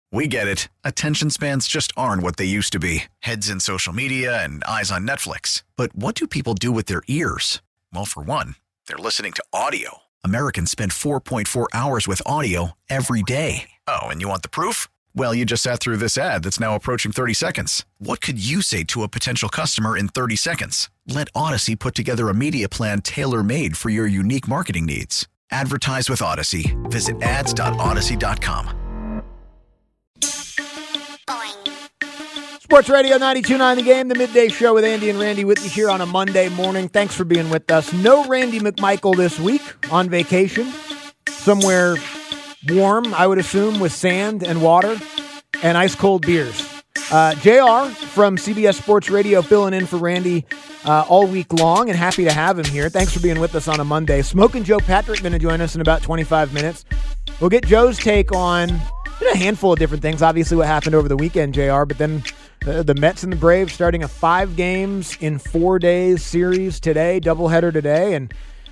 We get it. Attention spans just aren't what they used to be. Heads in social media and eyes on Netflix. But what do people do with their ears? Well, for one, they're listening to audio. Americans spend 4.4 hours with audio every day. Oh, and you want the proof? Well, you just sat through this ad that's now approaching 30 seconds. What could you say to a potential customer in 30 seconds? Let Odyssey put together a media plan tailor-made for your unique marketing needs. Advertise with Odyssey. Visit ads.odyssey.com. Sports Radio 92.9 The Game, the midday show with Andy and Randy with you here on a Monday morning. Thanks for being with us. No Randy McMichael this week, on vacation, somewhere warm, I would assume, with sand and water and ice-cold beers. JR from CBS Sports Radio filling in for Randy all week long, and happy to have him here. Thanks for being with us on a Monday. Smoking Joe Patrick going to join us in about 25 minutes. We'll get Joe's take on a handful of different things. Obviously what happened over the weekend, JR, but then the Mets and the Braves starting a 5 games in 4 days series today, doubleheader today. And,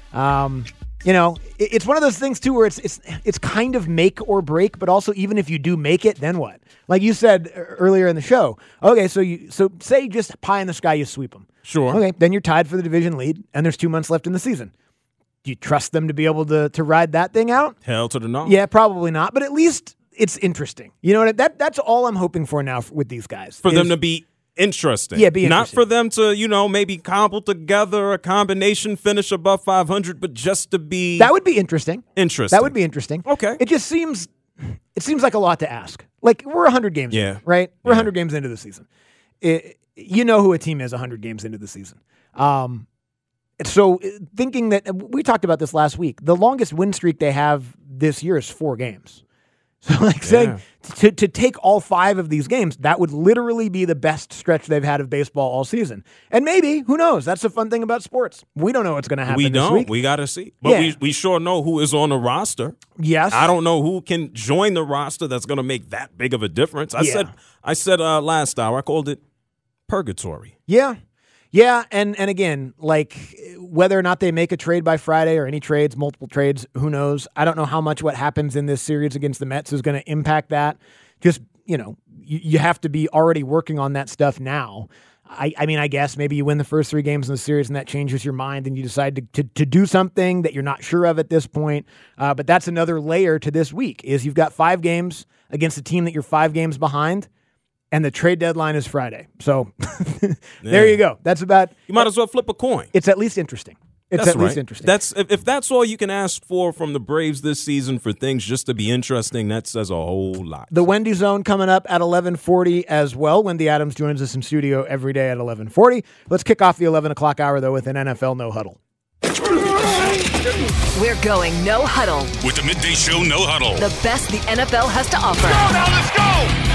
it's one of those things, too, where it's kind of make or break, but also even if you do make it, then what? Like you said earlier in the show. Okay, so say just pie in the sky, you sweep them. Sure. Okay, then you're tied for the division lead, and there's 2 months left in the season. Do you trust them to be able to ride that thing out? Hell to the no. Yeah, probably not, but at least it's interesting. You know what? That's all I'm hoping for now with these guys. For them to be interesting. Yeah, be interesting. Not for them to, maybe cobble together a combination finish above 500, but just to be... That would be interesting. Interesting. That would be interesting. Okay. It just seems like a lot to ask. Like, we're 100 games in, right? We're 100 games into the season. You know who a team is 100 games into the season. So thinking that, we talked about this last week, the longest win streak they have this year is 4 games. So saying to take all 5 of these games, that would literally be the best stretch they've had of baseball all season. And maybe, who knows? That's the fun thing about sports. We don't know what's going to happen this week. We got to see. But we sure know who is on the roster. Yes. I don't know who can join the roster that's going to make that big of a difference. I said last hour, I called it purgatory. Yeah. Yeah, and again, like whether or not they make a trade by Friday or any trades, multiple trades, who knows? I don't know how much what happens in this series against the Mets is going to impact that. Just, you have to be already working on that stuff now. I guess maybe you win the first 3 games in the series and that changes your mind and you decide to do something that you're not sure of at this point. But that's another layer to this week is you've got 5 games against a team that you're 5 games behind. And the trade deadline is Friday. So there you go. That's about... You might as well flip a coin. It's at least interesting. It's at least interesting. If that's all you can ask for from the Braves this season for things just to be interesting, that says a whole lot. The Wendy Zone coming up at 11:40 as well. Wendy Adams joins us in studio every day at 11:40. Let's kick off the 11 o'clock hour, though, with an NFL No Huddle. We're going No Huddle. With the Midday Show No Huddle. The best the NFL has to offer. Go now, let's go!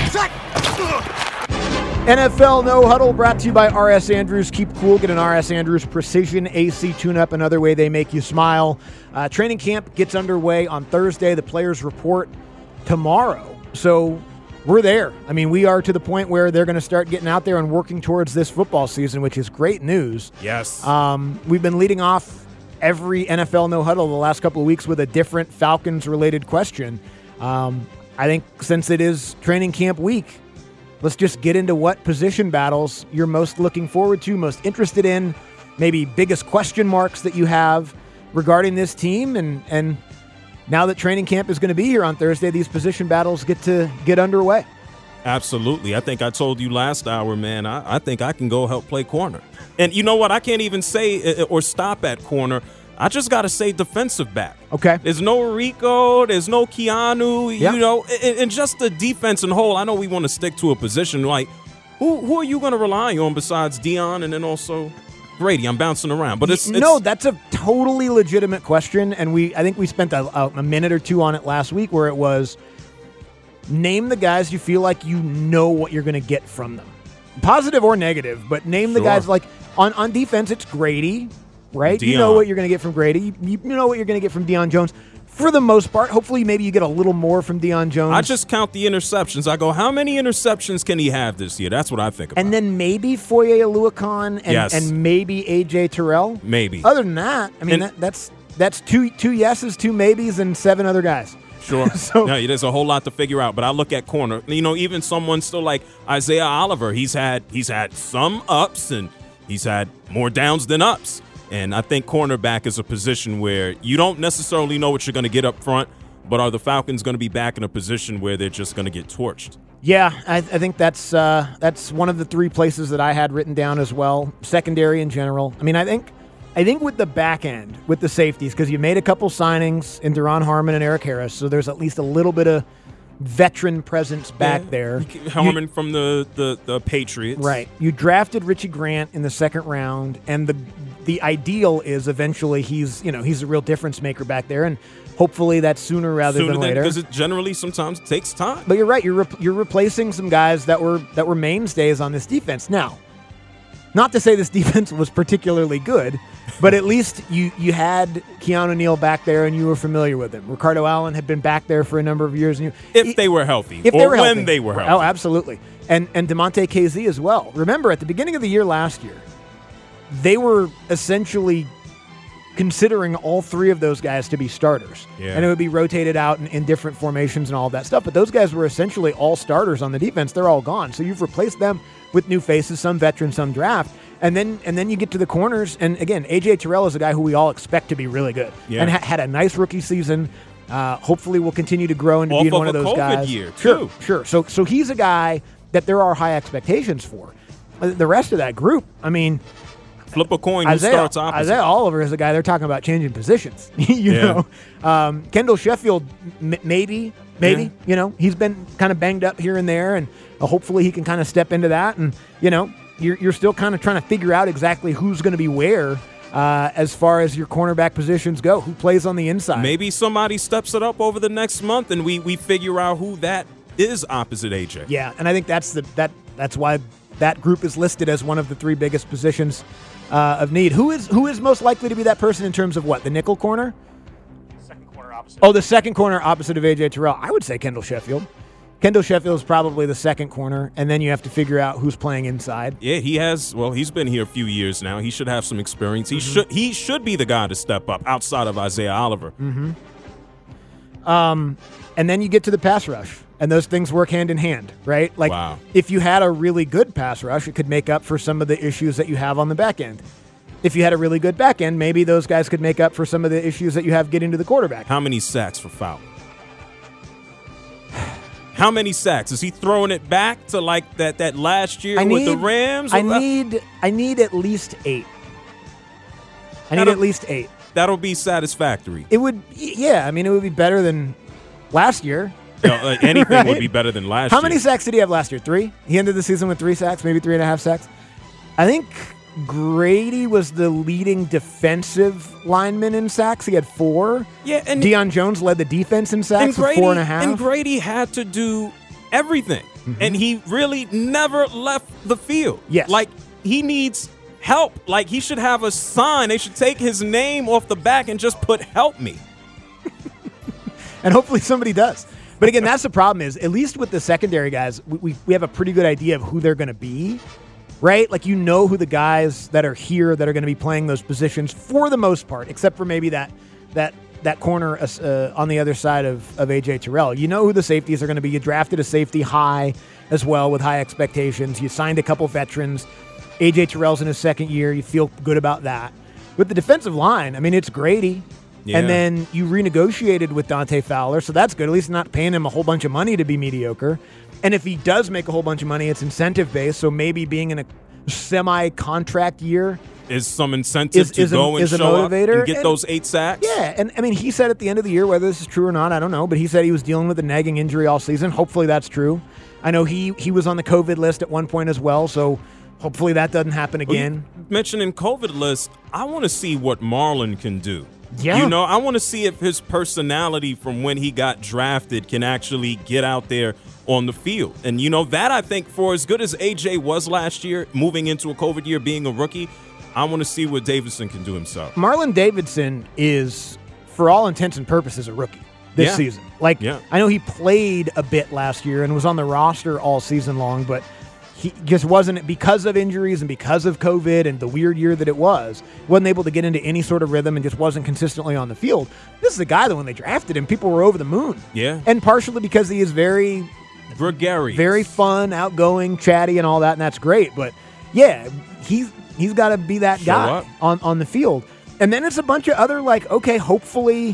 NFL No Huddle brought to you by R.S. Andrews. Keep cool. Get an R.S. Andrews Precision AC tune-up. Another way they make you smile. Training camp gets underway on Thursday. The players report tomorrow. So we're there. I mean, we are to the point where they're going to start getting out there and working towards this football season, which is great news. Yes. We've been leading off every NFL No Huddle the last couple of weeks with a different Falcons-related question. I think since it is training camp week, let's just get into what position battles you're most looking forward to, most interested in, maybe biggest question marks that you have regarding this team. And now that training camp is going to be here on Thursday, these position battles get underway. Absolutely. I think I told you last hour, man, I think I can go help play corner. And you know what? I can't even say or stop at corner. I just got to say defensive back. Okay. There's no Rico. There's no Keanu. Yep. And just the defense and whole. I know we want to stick to a position. Like, who are you going to rely on besides Deion and then also Grady? I'm bouncing around. But No, that's a totally legitimate question. And I think we spent a minute or two on it last week where it was name the guys you feel like you know what you're going to get from them. Positive or negative, but name the guys like on defense, it's Grady. Right? Deion. You know what you're going to get from Grady. You know what you're going to get from Deion Jones. For the most part, hopefully maybe you get a little more from Deion Jones. I just count the interceptions. I go, how many interceptions can he have this year? That's what I think about. And then maybe Foye Oluokun and maybe A.J. Terrell. Maybe. Other than that, I mean, that's two yeses, 2 maybes, and 7 other guys. Sure. So- no, there's a whole lot to figure out. But I look at corner. Even someone still like Isaiah Oliver. He's had some ups and he's had more downs than ups. And I think cornerback is a position where you don't necessarily know what you're going to get up front. But are the Falcons going to be back in a position where they're just going to get torched? Yeah, I think that's one of the three places that I had written down as well. Secondary in general. I mean, I think with the back end, with the safeties, because you made a couple signings in Duron Harmon and Eric Harris, so there's at least a little bit of veteran presence back there. Harmon from the Patriots. Right. You drafted Richie Grant in the second round, and the ideal is eventually he's a real difference maker back there, and hopefully that's sooner rather than later. Because it generally sometimes takes time. But you're right. You're replacing some guys that were mainstays on this defense. Now, not to say this defense was particularly good, but at least you had Keanu Neal back there and you were familiar with him. Ricardo Allen had been back there for a number of years. And if they were healthy. When they were healthy. Oh, absolutely. And DeMonte KZ as well. Remember, at the beginning of the year last year, they were essentially considering all three of those guys to be starters. Yeah. And it would be rotated out in different formations and all of that stuff. But those guys were essentially all starters on the defense. They're all gone. So you've replaced them with new faces, some veterans, some draft. And then you get to the corners. And again, A.J. Terrell is a guy who we all expect to be really good. Yeah. And had a nice rookie season. Hopefully will continue to grow into being one of those COVID guys. Year, too. Sure. So he's a guy that there are high expectations for. The rest of that group, I mean, flip a coin who starts opposite. Isaiah Oliver is a guy they're talking about changing positions. you know, Kendall Sheffield, maybe. Yeah. You know, he's been kind of banged up here and there, and hopefully he can kind of step into that. And you're still kind of trying to figure out exactly who's going to be where as far as your cornerback positions go. Who plays on the inside? Maybe somebody steps it up over the next month, and we figure out who that is opposite AJ. Yeah, and I think that's why that group is listed as one of the three biggest positions of need. Who is most likely to be that person in terms of what? The nickel corner? Second corner opposite. Oh, the second corner opposite of A.J. Terrell. I would say Kendall Sheffield. Kendall Sheffield is probably the second corner, and then you have to figure out who's playing inside. Yeah, he's been here a few years now. He should have some experience. He should be the guy to step up outside of Isaiah Oliver. Mm-hmm. And then you get to the pass rush, and those things work hand in hand, right? Like, wow. If you had a really good pass rush, it could make up for some of the issues that you have on the back end. If you had a really good back end, maybe those guys could make up for some of the issues that you have getting to the quarterback. How many sacks for Fowler? How many sacks? Is he throwing it back to like that last year with the Rams? I need at least 8. I need at least 8. That'll be satisfactory. It would, yeah. I mean, it would be better than last year. Anything right? would be better than last year. How many sacks did he have last year? 3? He ended the season with 3 sacks, maybe 3.5 sacks. I think Grady was the leading defensive lineman in sacks. He had 4. Yeah, and Deion Jones led the defense in sacks with 4.5. And Grady had to do everything, and he really never left the field. Yes, like he needs help. Like he should have a sign. They should take his name off the back and just put "Help me." And hopefully somebody does. But again, that's the problem is, at least with the secondary guys, we have a pretty good idea of who they're going to be, right? Like, you know who the guys that are here that are going to be playing those positions for the most part, except for maybe that corner on the other side of A.J. Terrell. You know who the safeties are going to be. You drafted a safety high as well with high expectations. You signed a couple veterans. A.J. Terrell's in his second year. You feel good about that. With the defensive line, I mean, it's Grady. Yeah. And then you renegotiated with Dante Fowler, so that's good. At least not paying him a whole bunch of money to be mediocre. And if he does make a whole bunch of money, it's incentive-based, so maybe being in a semi-contract year is some incentive to go and show up and get those 8 sacks. Yeah, and I mean, he said at the end of the year, whether this is true or not, I don't know, but he said he was dealing with a nagging injury all season. Hopefully that's true. I know he was on the COVID list at one point as well, so hopefully that doesn't happen again. Well, mentioning COVID list, I want to see what Marlon can do. Yeah. You know, I want to see if his personality from when he got drafted can actually get out there on the field. And, you know, that I think for as good as A.J. was last year, moving into a COVID year, being a rookie, I want to see what Davidson can do himself. Marlon Davidson is, for all intents and purposes, a rookie this season. Like, I know he played a bit last year and was on the roster all season long, but he just wasn't, because of injuries and because of COVID and the weird year that it wasn't able to get into any sort of rhythm and just wasn't consistently on the field. This is a guy that when they drafted him, people were over the moon. Yeah. And partially because he is very gregarious, very fun, outgoing, chatty, and all that, and that's great. But yeah, he's got to be that guy on the field. And then it's a bunch of other, like, okay, hopefully,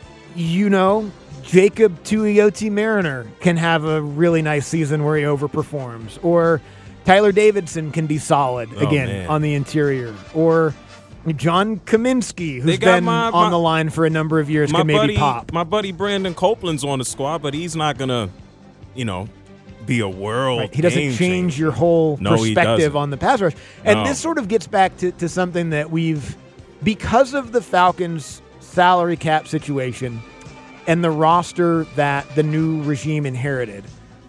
Jacob Tuioti Mariner can have a really nice season where he overperforms, or Tyler Davidson can be solid again on the interior, or John Kaminsky, who's been on the line for a number of years, can maybe pop. My buddy Brandon Copeland's on the squad, but he's not gonna, be a world. Right. He doesn't change your whole perspective on the pass rush. And this sort of gets back to something that because of the Falcons' salary cap situation and the roster that the new regime inherited,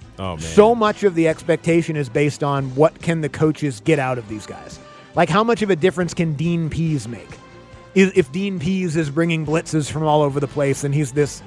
so much of the expectation is based on what can the coaches get out of these guys. Like, how much of a difference can Dean Pease make? If Dean Pease is bringing blitzes from all over the place and he's this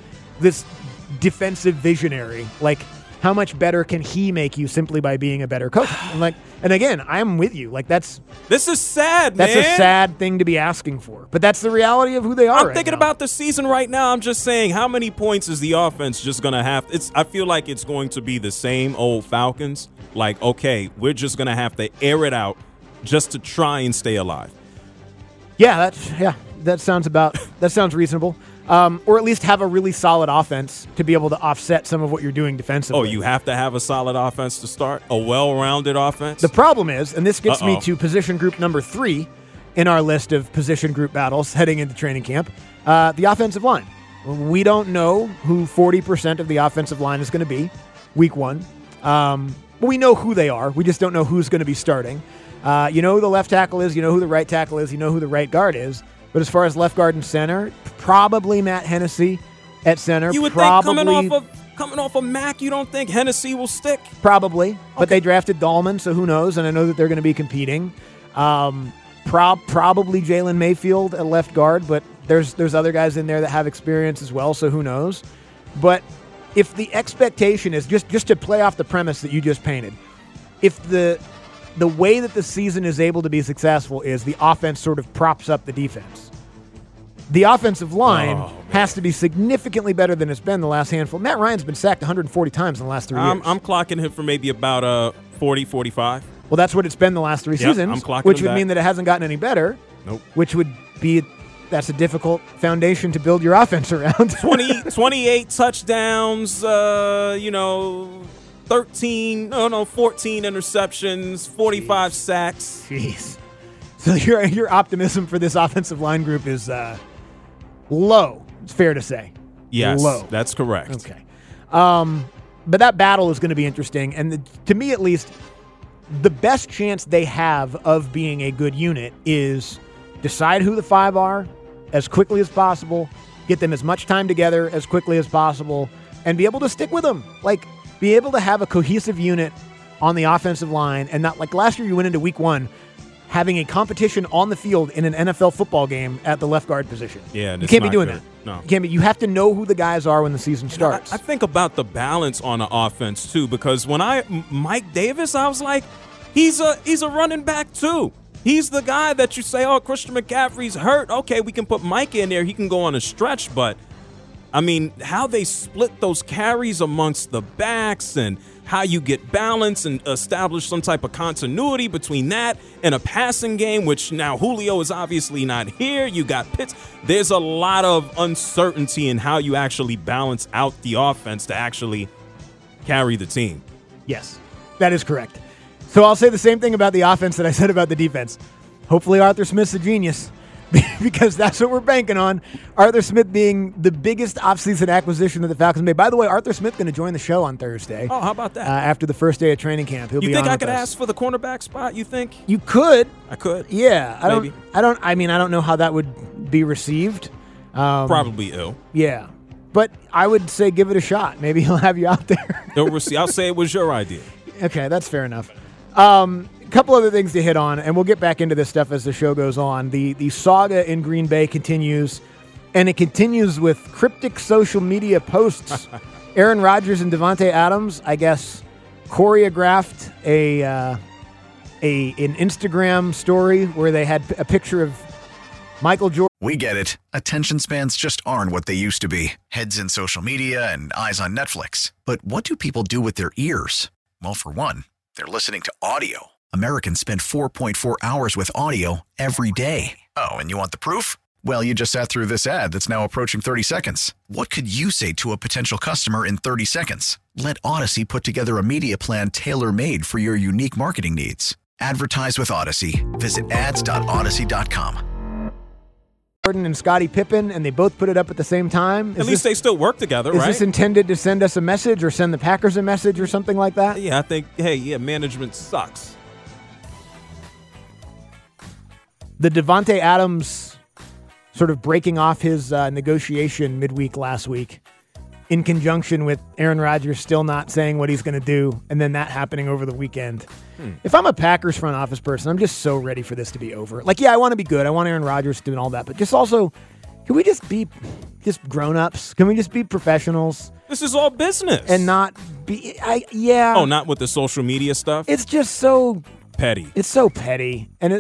defensive visionary, like, how much better can he make you simply by being a better coach? And again, I'm with you. Like, this is sad, man. That's a sad thing to be asking for. But that's the reality of who they are. I'm thinking about the season right now. I'm just saying, how many points is the offense just going to have? I feel like it's going to be the same old Falcons. Like, okay, we're just going to have to air it out just to try and stay alive. Yeah, that sounds reasonable. Or at least have a really solid offense to be able to offset some of what you're doing defensively. Oh, you have to have a solid offense to start? A well-rounded offense? The problem is, and this gets me to position group number 3 in our list of position group battles heading into training camp, the offensive line. We don't know who 40% of the offensive line is going to be week 1. We know who they are. We just don't know who's going to be starting. You know who the left tackle is. You know who the right tackle is. You know who the right guard is. But as far as left guard and center, probably Matt Hennessy at center. You would think coming off of Mac, you don't think Hennessy will stick? Probably, but they drafted Dahlman, so who knows? And I know that they're going to be competing. Probably Jalen Mayfield at left guard, but there's other guys in there that have experience as well, so who knows? But if the expectation is just to play off the premise that you just painted, if the way that the season is able to be successful is the offense sort of props up the defense. The offensive line has to be significantly better than it's been the last handful. Matt Ryan's been sacked 140 times in the last 3 years. I'm clocking him for maybe about 40, 45. Well, that's what it's been the last 3 seasons, which would mean that it hasn't gotten any better. Nope. Which would be that's a difficult foundation to build your offense around. 28 touchdowns, 14 interceptions, 45 sacks. Jeez. So your optimism for this offensive line group is low, it's fair to say. Yes, low. That's correct. Okay. But that battle is going to be interesting. And to me, at least, the best chance they have of being a good unit is decide who the 5 are as quickly as possible, get them as much time together as quickly as possible, and be able to stick with them. Like, be able to have a cohesive unit on the offensive line, and not like last year you went into week 1 having a competition on the field in an NFL football game at the left guard position. Yeah, you can't be doing good. that. No, you can't be. You have to know who the guys are when the season starts. I think about the balance on the offense too, because when Mike Davis, I was like, he's a running back too. He's the guy that you say, oh, Christian McCaffrey's hurt. Okay, we can put Mike in there. He can go on a stretch, but I mean, how they split those carries amongst the backs and how you get balance and establish some type of continuity between that and a passing game, which now Julio is obviously not here. You got Pitts. There's a lot of uncertainty in how you actually balance out the offense to actually carry the team. Yes, that is correct. So I'll say the same thing about the offense that I said about the defense. Hopefully Arthur Smith's a genius. Because that's what we're banking on. Arthur Smith being the biggest offseason acquisition that the Falcons made. By the way, Arthur Smith going to join the show on Thursday. Oh, how about that? After the first day of training camp, he'll be on. You think I could us. ask for the cornerback spot? You think you could? I could. Yeah, Maybe. I don't know how that would be received. Probably ill. Yeah, but I would say give it a shot. Maybe he'll have you out there. I'll say it was your idea. Okay, that's fair enough. Couple other things to hit on, and we'll get back into this stuff as the show goes on. The saga in Green Bay continues, and it continues with cryptic social media posts. Aaron Rodgers and Devontae Adams, I guess, choreographed an Instagram story where they had a picture of Michael Jordan. We get it. Attention spans just aren't what they used to be. Heads in social media and eyes on Netflix. But what do people do with their ears? Well, for one, they're listening to audio. Americans spend 4.4 hours with audio every day. Oh, and you want the proof? Well, you just sat through this ad that's now approaching 30 seconds. What could you say to a potential customer in 30 seconds? Let Odyssey put together a media plan tailor-made for your unique marketing needs. Advertise with Odyssey. Visit ads.odyssey.com. Jordan and Scottie Pippen, and they both put it up at the same time. At least they still work together, right? Is this intended to send us a message or send the Packers a message or something like that? Yeah, I think, management sucks. The Devontae Adams sort of breaking off his negotiation midweek last week in conjunction with Aaron Rodgers still not saying what he's going to do, and then that happening over the weekend. If I'm a Packers front office person, I'm just so ready for this to be over. Like, yeah, I want to be good. I want Aaron Rodgers doing all that, but just also, can we just be just grown-ups? Can we just be professionals? This is all business. And not be, Oh, not with the social media stuff? It's just so petty. It's so petty. And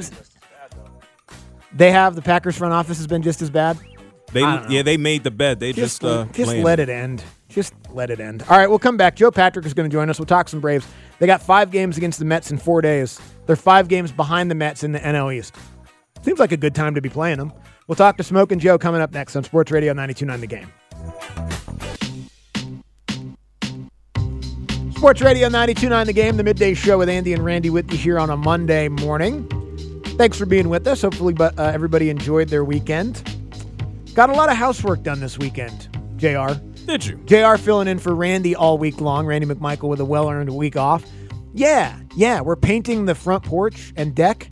the Packers front office has been just as bad. They made the bed. They just let it end. Just let it end. All right, we'll come back. Joe Patrick is going to join us. We'll talk some Braves. They got 5 games against the Mets in 4 days. They're 5 games behind the Mets in the NL East. Seems like a good time to be playing them. We'll talk to Smoke and Joe coming up next on Sports Radio 92.9 The Game. Sports Radio 92.9 The Game, the midday show with Andy and Randy with you here on a Monday morning. Thanks for being with us. Hopefully everybody enjoyed their weekend. Got a lot of housework done this weekend, JR. Did you? JR filling in for Randy all week long. Randy McMichael with a well-earned week off. Yeah, we're painting the front porch and deck.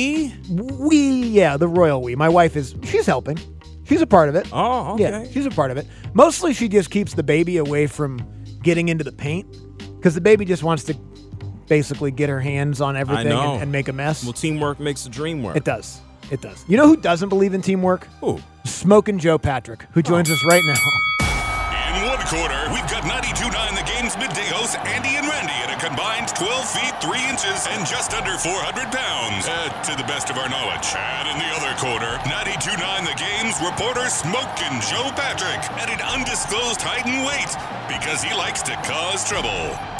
The royal we. My wife she's helping. She's a part of it. Oh, okay. Yeah, she's a part of it. Mostly she just keeps the baby away from getting into the paint because the baby just wants to basically get her hands on everything and make a mess. Well, teamwork makes the dream work. It does. You know who doesn't believe in teamwork? Who? Smoking Joe Patrick, who joins us right now. In one quarter, we've got 92.9 The Game's midday hosts Andy and Randy at a combined 12 feet 3 inches and just under 400 pounds, to the best of our knowledge. And in the other quarter, 92.9 The Game's reporter Smokin' Joe Patrick at an undisclosed height and weight because he likes to cause trouble.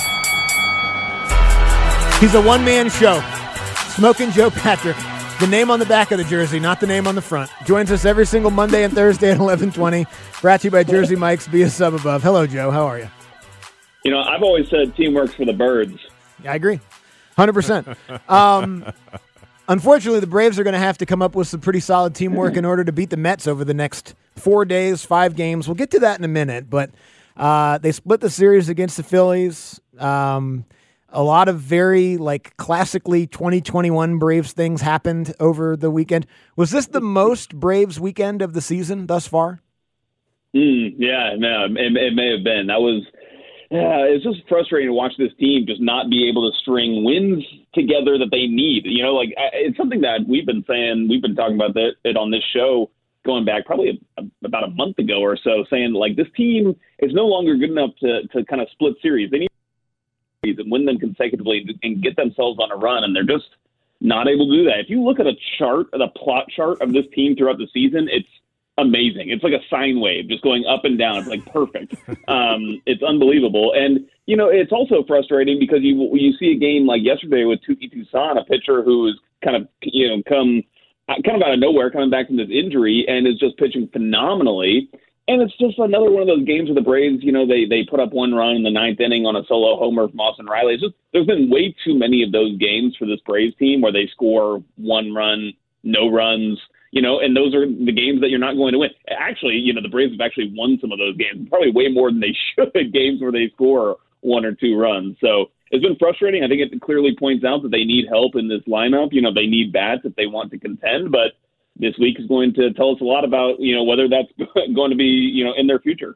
He's a one-man show. Smokin' Joe Patrick. The name on the back of the jersey, not the name on the front. Joins us every single Monday and Thursday at 11:20. Brought to you by Jersey Mike's. Be a sub above. Hello, Joe. How are you? You know, I've always said teamwork's for the birds. I agree. 100%. Unfortunately, the Braves are going to have to come up with some pretty solid teamwork in order to beat the Mets over the next 4 days, 5 games. We'll get to that in a minute, but they split the series against the Phillies. A lot of very, classically 2021 Braves things happened over the weekend. Was this the most Braves weekend of the season thus far? Yeah, no, it may have been. It's just frustrating to watch this team just not be able to string wins together that they need. You know, it's something that we've been saying. We've been talking about it on this show going back probably about a month ago or so, saying, this team is no longer good enough to kind of split series. They need and win them consecutively and get themselves on a run, and they're just not able to do that. If you look at the plot chart of this team throughout the season, it's amazing. It's like a sine wave just going up and down. It's perfect. It's unbelievable. And, it's also frustrating because you see a game like yesterday with Touki Toussaint, a pitcher who is kind of come out of nowhere, coming back from this injury and is just pitching phenomenally. And it's just another one of those games where the Braves, they put up 1 run in the 9th inning on a solo homer from Austin Riley. There's been way too many of those games for this Braves team where they score 1 run, no runs, and those are the games that you're not going to win. Actually, the Braves have actually won some of those games, probably way more than they should, games where they score 1 or 2 runs. So it's been frustrating. I think it clearly points out that they need help in this lineup. They need bats if they want to contend, but this week is going to tell us a lot about, whether that's going to be, in their future.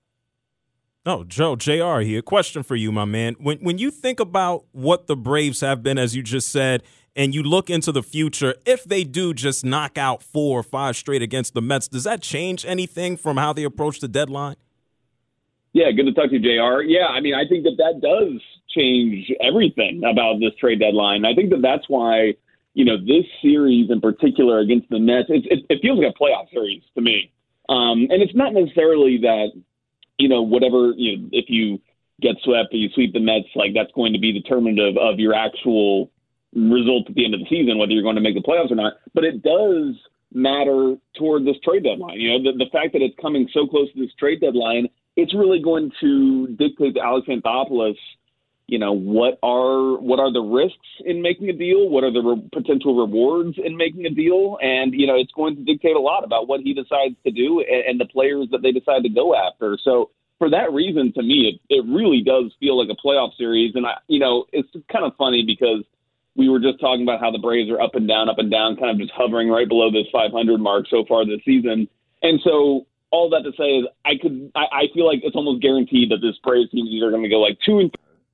Oh, Joe, JR here. Question for you, my man. When you think about what the Braves have been, as you just said, and you look into the future, if they do just knock out 4 or 5 straight against the Mets, does that change anything from how they approach the deadline? Yeah, good to talk to you, JR. Yeah, I mean, I think that does change everything about this trade deadline. I think that that's why, this series in particular against the Nets, it feels like a playoff series to me. And it's not necessarily that, whatever, if you get swept or you sweep the Mets, like that's going to be determinative of your actual result at the end of the season, whether you're going to make the playoffs or not. But it does matter toward this trade deadline. The fact that it's coming so close to this trade deadline, it's really going to dictate to Alex Anthopoulos, what are the risks in making a deal? What are the potential rewards in making a deal? And, it's going to dictate a lot about what he decides to do and the players that they decide to go after. So for that reason, to me, it really does feel like a playoff series. And, it's kind of funny because we were just talking about how the Braves are up and down, kind of just hovering right below this 500 mark so far this season. And so all that to say is I feel like it's almost guaranteed that this Braves team is either going to go like 2-3.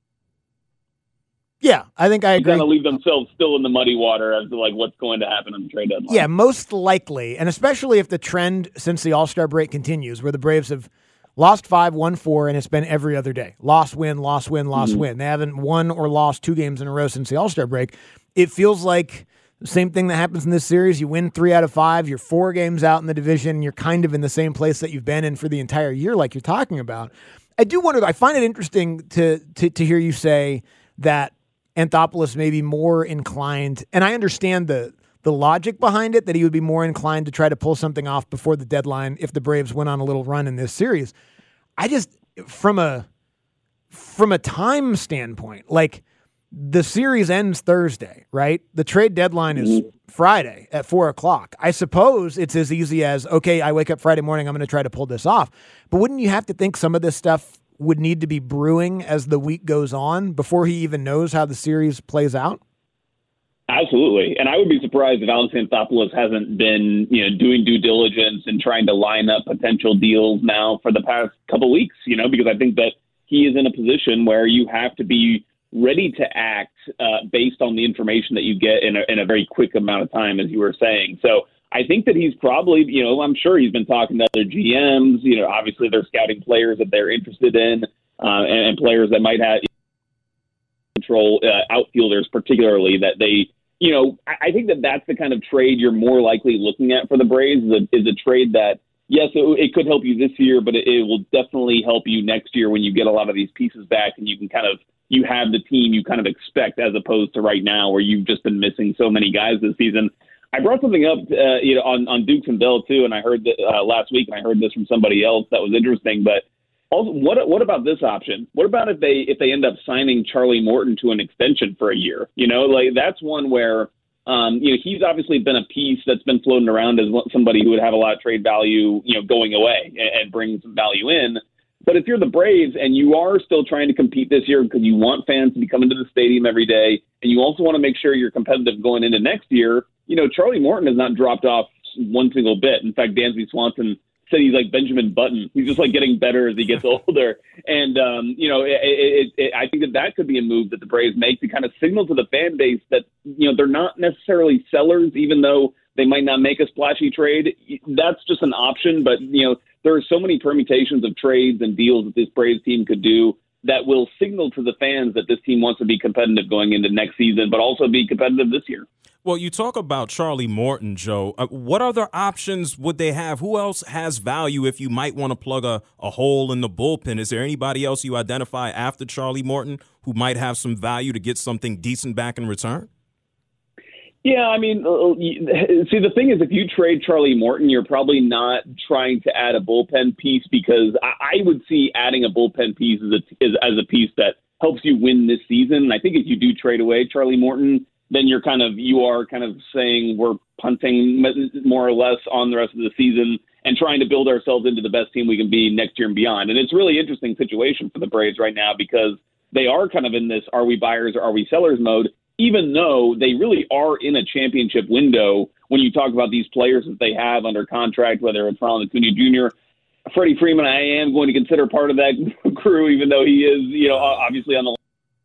Yeah, I think I agree. Kind of leave themselves still in the muddy water as to like what's going to happen on the trade deadline. Yeah, most likely, and especially if the trend since the All-Star break continues, where the Braves have lost 5, won 4, and it's been every other day. Loss, win, loss, win, loss, win. They haven't won or lost 2 games in a row since the All-Star break. It feels like the same thing that happens in this series. You win 3 out of 5, you're 4 games out in the division, and you're kind of in the same place that you've been in for the entire year like you're talking about. I do wonder, I find it interesting to hear you say that Anthopoulos may be more inclined, and I understand the logic behind it, that he would be more inclined to try to pull something off before the deadline if the Braves went on a little run in this series. I just, from a time standpoint, like the series ends Thursday, right? The trade deadline is Friday at 4:00. I suppose it's as easy as, okay, I wake up Friday morning, I'm going to try to pull this off. But wouldn't you have to think some of this stuff would need to be brewing as the week goes on before he even knows how the series plays out? Absolutely. And I would be surprised if Alex Anthopoulos hasn't been, doing due diligence and trying to line up potential deals now for the past couple weeks, because I think that he is in a position where you have to be ready to act based on the information that you get in a very quick amount of time, as you were saying. So I think that he's probably, I'm sure he's been talking to other GMs. Obviously they're scouting players that they're interested in and players that might have control outfielders, particularly that they, I think that that's the kind of trade you're more likely looking at for the Braves is a trade that, yes, it could help you this year, but it will definitely help you next year when you get a lot of these pieces back and you can you have the team you kind of expect as opposed to right now where you've just been missing so many guys this season. I brought something up, on Dukes and Bell too, and I heard that last week, and I heard this from somebody else that was interesting. But also, what about this option? What about if they end up signing Charlie Morton to an extension for a year? That's one where he's obviously been a piece that's been floating around as somebody who would have a lot of trade value, going away and bringing some value in. But if you're the Braves and you are still trying to compete this year because you want fans to be coming to the stadium every day, and you also want to make sure you're competitive going into next year, Charlie Morton has not dropped off one single bit. In fact, Dansby Swanson said he's like Benjamin Button. He's just like getting better as he gets older. And, I think that could be a move that the Braves make to kind of signal to the fan base that, they're not necessarily sellers, even though they might not make a splashy trade. That's just an option. But, there are so many permutations of trades and deals that this Braves team could do that will signal to the fans that this team wants to be competitive going into next season, but also be competitive this year. Well, you talk about Charlie Morton, Joe. What other options would they have? Who else has value if you might want to plug a hole in the bullpen? Is there anybody else you identify after Charlie Morton who might have some value to get something decent back in return? Yeah, I mean, see, the thing is, if you trade Charlie Morton, you're probably not trying to add a bullpen piece because I would see adding a bullpen piece as a piece that helps you win this season. And I think if you do trade away Charlie Morton, then you are kind of saying we're punting more or less on the rest of the season and trying to build ourselves into the best team we can be next year and beyond. And it's a really interesting situation for the Braves right now because they are kind of in this are we buyers or are we sellers mode, even though they really are in a championship window when you talk about these players that they have under contract, whether it's Ronald Acuna Jr., Freddie Freeman. I am going to consider part of that crew, even though he is, obviously on the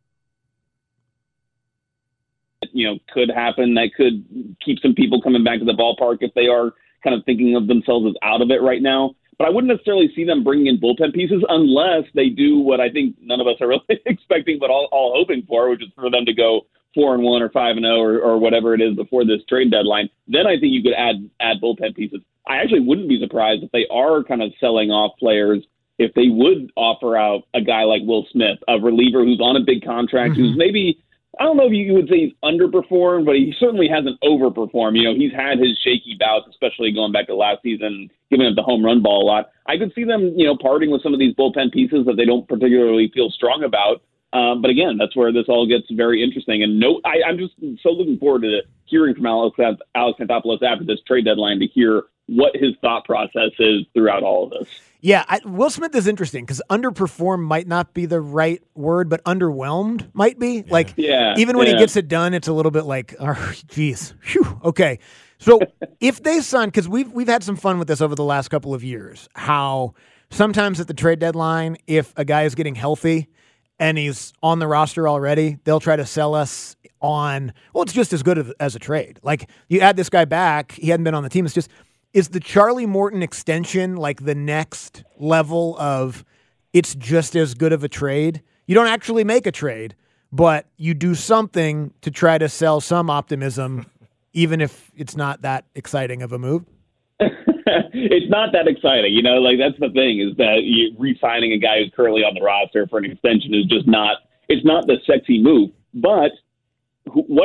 could happen. That could keep some people coming back to the ballpark if they are kind of thinking of themselves as out of it right now. But I wouldn't necessarily see them bringing in bullpen pieces unless they do what I think none of us are really expecting, but all hoping for, which is for them to go 4-1 or 5-0 or whatever it is before this trade deadline. Then I think you could add bullpen pieces. I actually wouldn't be surprised if they are kind of selling off players, if they would offer out a guy like Will Smith, a reliever who's on a big contract, who's maybe, I don't know if you would say he's underperformed, but he certainly hasn't overperformed. He's had his shaky bouts, especially going back to last season, giving up the home run ball a lot. I could see them, parting with some of these bullpen pieces that they don't particularly feel strong about. But again, that's where this all gets very interesting. And I'm just so looking forward to hearing from Alex Anthopoulos after this trade deadline to hear what his thought process is throughout all of this. Yeah, Will Smith is interesting because underperform might not be the right word, but underwhelmed might be. Even when he gets it done, it's a little bit like, oh, geez, whew, okay. So if they sign, because we've had some fun with this over the last couple of years, how sometimes at the trade deadline, if a guy is getting healthy and he's on the roster already, they'll try to sell us on, well, it's just as good as a trade. Like, you add this guy back, he hadn't been on the team, it's just, is the Charlie Morton extension like the next level of it's just as good of a trade? You don't actually make a trade, but you do something to try to sell some optimism, even if it's not that exciting of a move? It's not that exciting. That's the thing, is that re-signing a guy who's currently on the roster for an extension is just not, it's not the sexy move. But what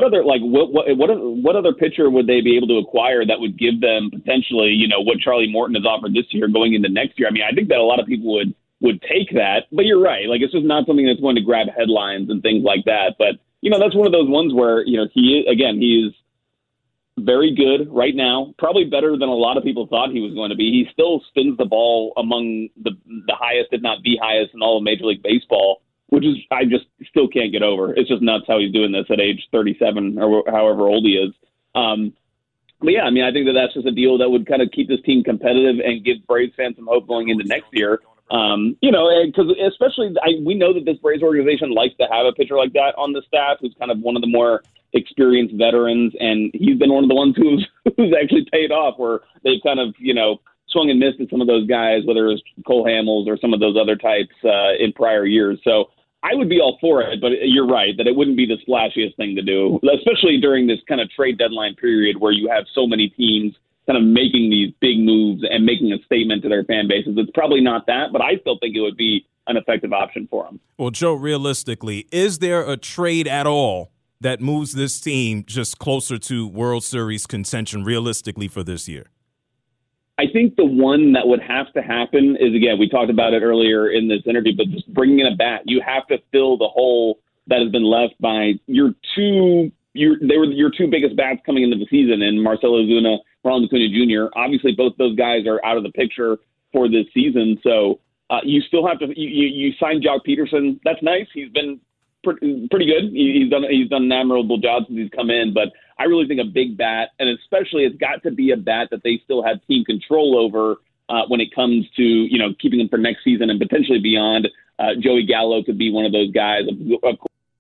other pitcher would they be able to acquire that would give them potentially, what Charlie Morton has offered this year going into next year? I mean, I think that a lot of people would take that, but you're right. Like, it's just not something that's going to grab headlines and things like that. But, that's one of those ones where, he is very good right now, probably better than a lot of people thought he was going to be. He still spins the ball among the highest, if not the highest, in all of Major League Baseball, which is, I just still can't get over. It's just nuts how he's doing this at age 37 or however old he is. But yeah, I mean, I think that's just a deal that would kind of keep this team competitive and give Braves fans some hope going into next year. Because especially we know that this Braves organization likes to have a pitcher like that on the staff who's kind of one of the more experienced veterans, and he's been one of the ones who's actually paid off, where they've kind of, swung and missed at some of those guys, whether it was Cole Hamels or some of those other types in prior years. So I would be all for it, but you're right that it wouldn't be the splashiest thing to do, especially during this kind of trade deadline period where you have so many teams kind of making these big moves and making a statement to their fan bases. It's probably not that, but I still think it would be an effective option for them. Well, Joe, realistically, is there a trade at all that moves this team just closer to World Series contention realistically for this year? I think the one that would have to happen is, again, we talked about it earlier in this interview, but just bringing in a bat. You have to fill the hole that has been left by your two biggest bats coming into the season, and Marcell Ozuna, Ronald Acuna Jr. Obviously, both those guys are out of the picture for this season, so you still have to. You signed Jock Peterson. That's nice. He's been pretty good. He's done an admirable job since he's come in, but I really think a big bat, and especially it's got to be a bat that they still have team control over when it comes to keeping them for next season and potentially beyond. Joey Gallo could be one of those guys. Of course,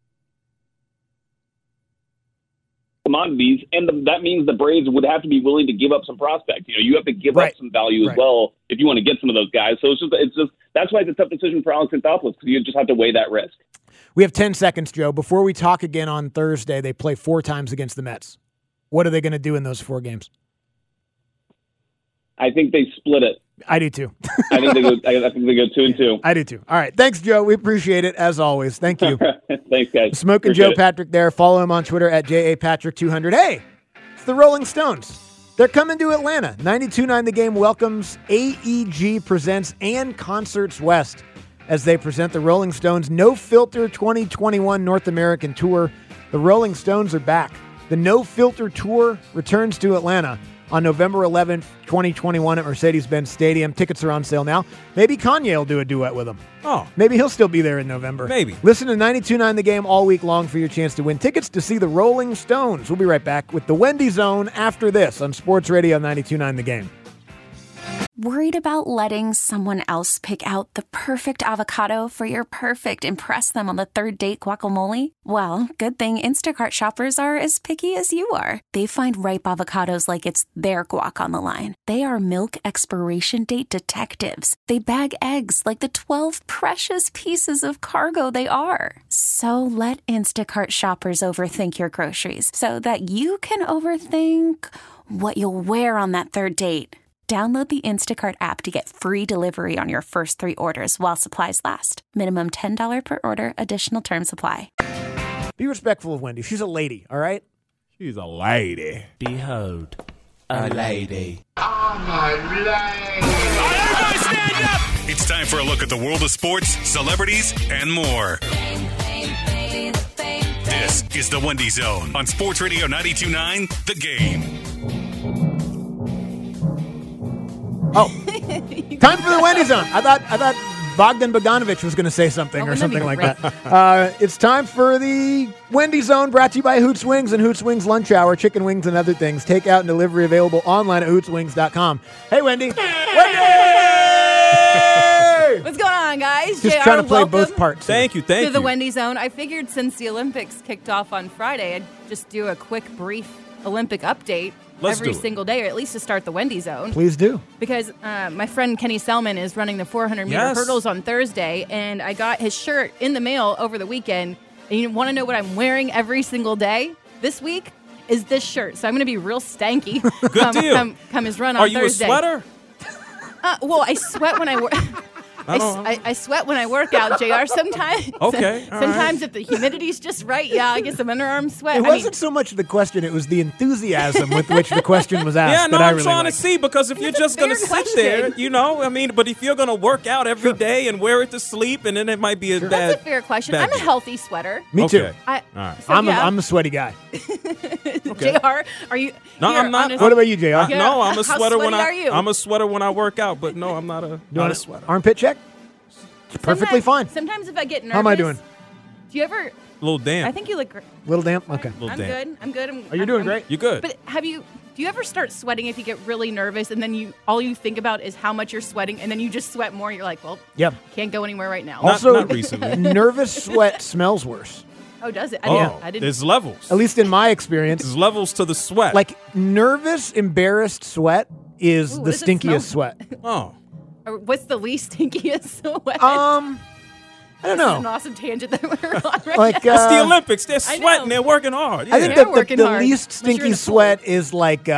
commodities, and that means the Braves would have to be willing to give up some prospects. You have to give up some value as well if you want to get some of those guys. So it's just that's why it's a tough decision for Alex Anthopoulos, because you just have to weigh that risk. We have 10 seconds, Joe. Before we talk again on Thursday, they play 4 times against the Mets. What are they going to do in those 4 games? I think they split it. I do too. I think they go 2-2. I do too. All right. Thanks, Joe. We appreciate it as always. Thank you. Thanks, guys. Smoking Joe Patrick there. Follow him on Twitter at JAPatrick200. Hey, it's the Rolling Stones. They're coming to Atlanta. 92.9 The Game welcomes AEG Presents and Concerts West as they present the Rolling Stones No Filter 2021 North American Tour. The Rolling Stones are back. The No Filter Tour returns to Atlanta on November 11th, 2021 at Mercedes-Benz Stadium. Tickets are on sale now. Maybe Kanye will do a duet with them. Oh. Maybe he'll still be there in November. Maybe. Listen to 92.9 The Game all week long for your chance to win tickets to see the Rolling Stones. We'll be right back with the Wendy Zone after this on Sports Radio 92.9 The Game. Worried about letting someone else pick out the perfect avocado for your perfect impress them on the third date guacamole? Well, good thing Instacart shoppers are as picky as you are. They find ripe avocados like it's their guac on the line. They are milk expiration date detectives. They bag eggs like the 12 precious pieces of cargo they are. So let Instacart shoppers overthink your groceries so that you can overthink what you'll wear on that third date. Download the Instacart app to get free delivery on your first 3 orders while supplies last. Minimum $10 per order. Additional terms apply. Be respectful of Wendy. She's a lady, all right? She's a lady. Behold, a lady. Everybody stand up! It's time for a look at the world of sports, celebrities, and more. This is the Wendy Zone on Sports Radio 92.9 The Game. Oh, time for the Wendy Zone. I thought Bogdan Bogdanovic was going to say something or something like that. It's time for the Wendy Zone, brought to you by Hoots Wings and Hoots Wings Lunch Hour, chicken wings and other things. Takeout and delivery available online at hootswings.com. Hey, Wendy. Wendy! What's going on, guys? Just JR, trying to play welcome both parts. Thank you. to the Wendy Zone. I figured since the Olympics kicked off on Friday, I'd just do a quick, brief Olympic update every single day, or at least to start the Wendy Zone. Please do. Because my friend Kenny Selman is running the 400-meter hurdles on Thursday, and I got his shirt in the mail over the weekend. And you want to know what I'm wearing every single day this week? Is this shirt. So I'm going to be real stanky come his run on Thursday. Are you a sweater? Well, I sweat when I work. I sweat when I work out, JR, sometimes. Okay. Sometimes if the humidity's just right, I get some underarm sweat. It wasn't so much the question, it was the enthusiasm with which the question was asked. Yeah, no, I'm really trying to see, because if you're just going to sit there, but if you're going to work out every day and wear it to sleep, and then it might be That's a fair question. I'm a healthy sweater. Me too. All right. So, I'm a sweaty guy. JR, are you? No, I'm not. What about you, JR? No, I'm a sweater when I'm a sweater when I work out, but no, I'm not a sweater. Armpit check? It's perfectly fine. Sometimes if I get nervous. How am I doing? Do you ever? A little damp. I think you look great. Little damp? Okay. I'm good. You're doing great. You're good. But do you ever start sweating if you get really nervous and then all you think about is how much you're sweating and then you just sweat more? You're like, well, can't go anywhere right now. Also, not recently. Nervous sweat smells worse. Oh, does it? I didn't. There's levels. At least in my experience. There's levels to the sweat. Like, nervous, embarrassed sweat is the stinkiest sweat. Oh. Or what's the least stinkiest sweat? I don't know. This is an awesome tangent that we're on right Like, now. It's the Olympics. They're sweating. They're working hard. Yeah. I think the least stinky sweat is like,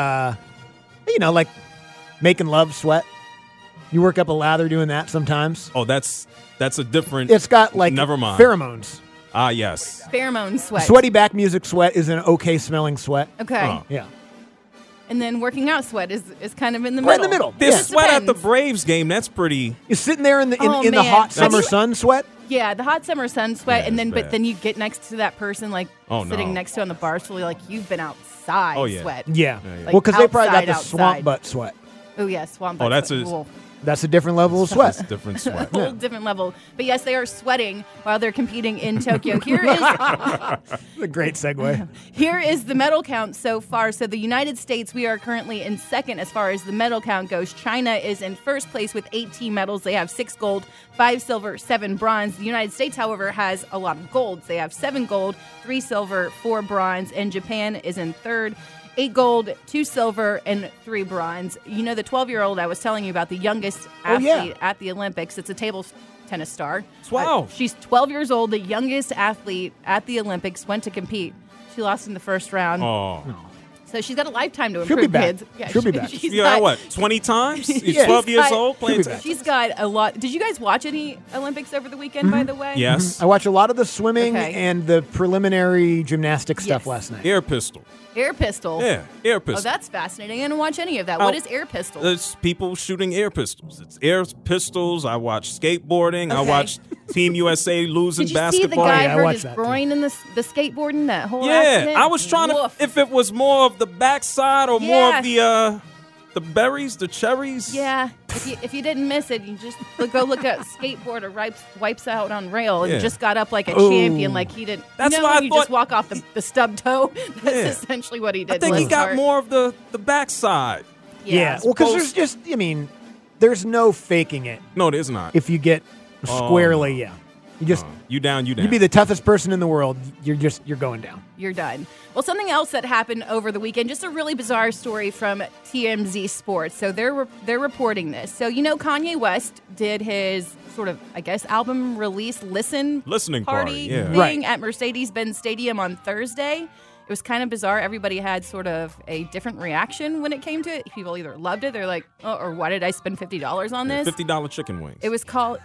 like making love sweat. You work up a lather doing that sometimes. Oh, that's a different. It's got like never mind. Pheromones. Ah, yes. Pheromone sweat. Sweaty back music sweat is an okay smelling sweat. Okay. Oh. Yeah. And then working out sweat is kind of in the Right middle. in the middle. This sweat at the depends. Braves game, that's pretty. You're sitting there in the Oh, the hot man. summer sun sweat. Yeah, the hot summer sun sweat, Yeah, and then it's but bad. then you get next to that person like sitting next to on the bar stool, like you've been outside Oh, yeah. sweat. Yeah. Like Well, because they probably got outside, the swamp outside. butt sweat. Oh yeah, swamp. Oh, butt that's sweat. a- Cool. That's a different level of That's sweat. a different sweat. Whole different level. But yes, they are sweating while they're competing in Tokyo. Here is A great segue. Here is the medal count so far. So the United States, we are currently in second as far as the medal count goes. China is in first place with 18 medals. They have 6 gold, 5 silver, 7 bronze. The United States, however, has a lot of golds. They have 7 gold, 3 silver, 4 bronze. And Japan is in third. 8 gold, 2 silver, and 3 bronze. You know, the 12-year-old I was telling you about, the youngest athlete at the Olympics, it's a table tennis star. 12. She's 12 years old, the youngest athlete at the Olympics, went to compete. She lost in the first round. Oh. So she's got a lifetime to She'll improve, be back. kids. Yeah, She'll be back. She's Yeah, got, what? 20 times? She's Yeah. 12 years got- old playing She'll be back. tennis. She's got a lot. Did you guys watch any Olympics over the weekend, by the way? Yes. I watched a lot of the swimming Okay. and the preliminary gymnastic stuff Yes. last night. Air pistol. Air pistol. Yeah, air Oh, pistol. that's fascinating. I didn't watch any of that. Oh, What is air pistol? It's people shooting air pistols. It's air pistols. I watch skateboarding. I Okay. watch Team USA losing Did you see basketball. the guy Yeah, I hurt watched his that, too. groin in the skateboarding, that whole Yeah, accident? I was trying Woof. to, if it was more of the backside or more Yeah. of the berries, the cherries. Yeah, if you didn't miss it, you just go look at skateboarder wipes out on rail and Yeah. just got up like a Ooh. champion, like he didn't. That's you know, why when I you thought- just walk off the stub toe. That's Yeah. essentially what he did. I think he Bless got heart. more of the backside. Yeah. Well, because Supposed- there's just, there's no faking it. No, there's not. If you get squarely, you just you down. You be the toughest person in the world. You're going down. You're done. Well, something else that happened over the weekend, just a really bizarre story from TMZ Sports. So they're reporting this. So Kanye West did his sort of, I guess, album release listening party thing at Mercedes-Benz Stadium on Thursday. It was kind of bizarre. Everybody had sort of a different reaction when it came to it. People either loved it, they're like, oh, or why did I spend $50 on this? $50 chicken wings. It was called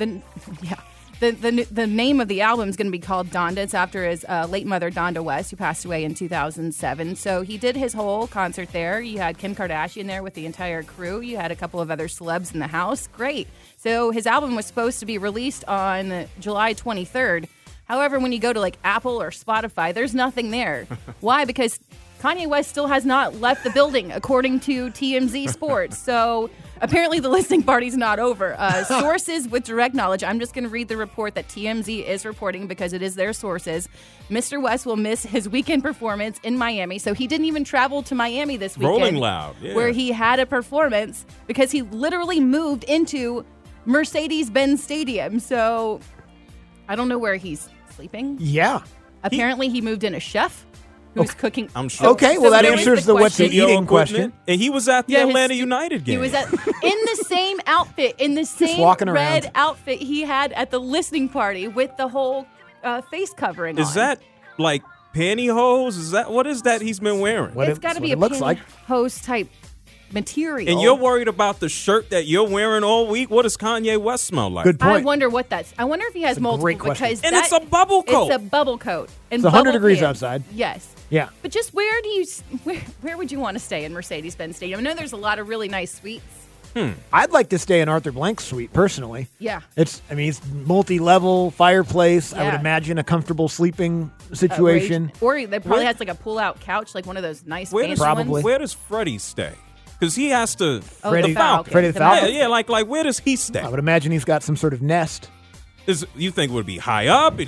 The name of the album is going to be called Donda. It's after his late mother, Donda West, who passed away in 2007. So he did his whole concert there. You had Kim Kardashian there with the entire crew. You had a couple of other celebs in the house. Great. So his album was supposed to be released on July 23rd. However, when you go to like Apple or Spotify, there's nothing there. Why? Because Kanye West still has not left the building, according to TMZ Sports. So apparently the listening party's not over. Sources with direct knowledge. I'm just going to read the report that TMZ is reporting because it is their sources. Mr. West will miss his weekend performance in Miami. So he didn't even travel to Miami this weekend. Rolling Loud, where he had a performance because he literally moved into Mercedes-Benz Stadium. So I don't know where he's sleeping. Yeah. Apparently he moved in a chef who's cooking. I'm sure. Okay, well, that answers the what's the eating question. And he was at the Atlanta United game. He was in the same outfit, in the same red outfit he had at the listening party with the whole face covering on. Is that like pantyhose? What is that he's been wearing? It's got to be a pantyhose type material. And you're worried about the shirt that you're wearing all week? What does Kanye West smell like? Good point. I wonder what that's. I wonder if he has multiple. Because and it's a bubble coat. It's a bubble coat. And it's 100 degrees outside. Yes. Yeah. But just where would you want to stay in Mercedes-Benz Stadium? I know there's a lot of really nice suites. I'd like to stay in Arthur Blank's suite personally. Yeah. It's multi-level fireplace. Yeah. I would imagine a comfortable sleeping situation. Or they probably has like a pull-out couch, like one of those nice fancy ones. Where does Freddie stay? Because he has to. Freddie the Falcon. Yeah, like where does he stay? I would imagine he's got some sort of nest. You think it would be high up?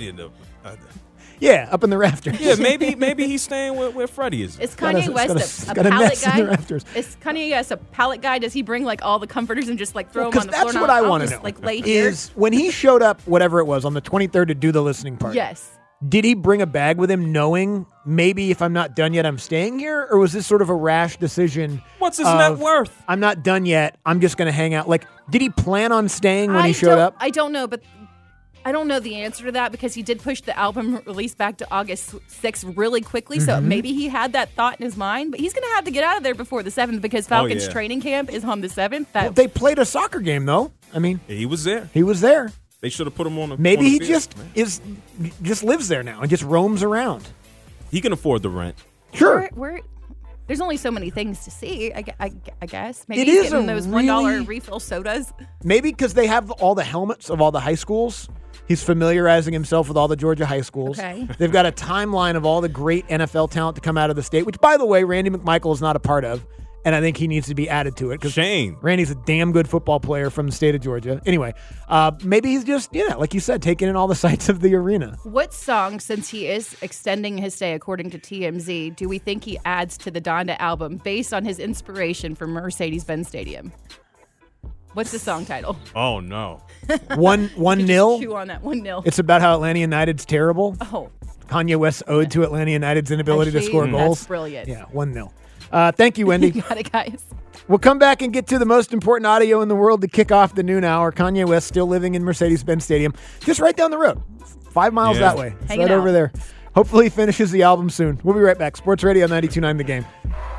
Yeah, up in the rafters. Yeah, maybe he's staying where Freddie is. Is Kanye West a pallet guy? Is Kanye West a pallet guy? Does he bring like all the comforters and just like throw them on the floor? Because that's what I want to know. Like lay here. Is when he showed up, whatever it was, on the 23rd to do the listening party. Yes. Did he bring a bag with him knowing maybe if I'm not done yet, I'm staying here? Or was this sort of a rash decision? What's his net worth? I'm not done yet. I'm just going to hang out. Like, did he plan on staying when he showed up? I don't know, but I don't know the answer to that because he did push the album release back to August 6th really quickly. So maybe he had that thought in his mind. But he's going to have to get out of there before the 7th because Falcons training camp is on the 7th. Well, they played a soccer game, though. I mean, he was there. He was there. They should have put him on. Maybe he just lives there now and just roams around. He can afford the rent. Sure. There's only so many things to see. I guess maybe it he's is getting those $1 refill sodas. Maybe because they have all the helmets of all the high schools. He's familiarizing himself with all the Georgia high schools. Okay. They've got a timeline of all the great NFL talent to come out of the state, which, by the way, Randy McMichael is not a part of. And I think he needs to be added to it. Shame. Randy's a damn good football player from the state of Georgia. Anyway, maybe he's just, like you said, taking in all the sights of the arena. What song, since he is extending his stay according to TMZ, do we think he adds to the Donda album based on his inspiration from Mercedes-Benz Stadium? What's the song title? Oh, no. 1-0? Chew on that 1-0. It's about how Atlanta United's terrible. Oh. Kanye West ode to Atlanta United's inability to score goals. That's brilliant. Yeah, 1-0. Thank you, Wendy. You got it, guys. We'll come back and get to the most important audio in the world to kick off the noon hour. Kanye West still living in Mercedes-Benz Stadium, just right down the road, 5 miles that way. It's right over there. Hopefully he finishes the album soon. We'll be right back. Sports Radio 92.9 The Game.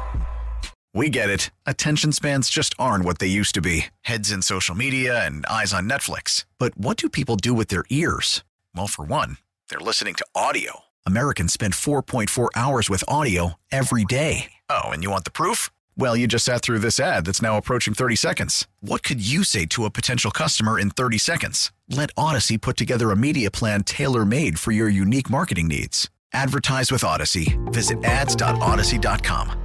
We get it. Attention spans just aren't what they used to be. Heads in social media and eyes on Netflix. But what do people do with their ears? Well, for one, they're listening to audio. Americans spend 4.4 hours with audio every day. Oh, and you want the proof? Well, you just sat through this ad that's now approaching 30 seconds. What could you say to a potential customer in 30 seconds? Let Odyssey put together a media plan tailor-made for your unique marketing needs. Advertise with Odyssey. Visit ads.odyssey.com.